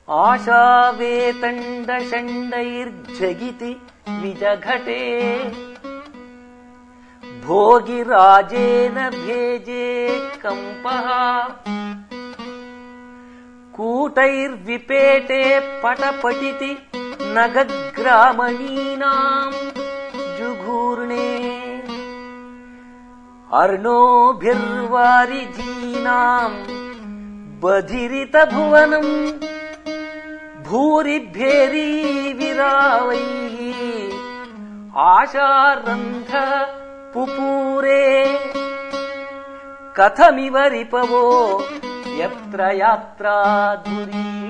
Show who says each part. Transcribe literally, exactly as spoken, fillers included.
Speaker 1: आशावेतण्डषण्डैर्जगिति विजघटे भोगिराजेन भेजे कम्पः कूटैर्विपेटे पटपटिति नगग्रामणीनाम् जुघूर्णे अर्णोभिर्वारिधीनाम् बधिरितभुवनम् भूरिभ्येरी विरावैः आशारन्ध पुपूरे कथमिव रिपवो यत्र यात्रा धुरी।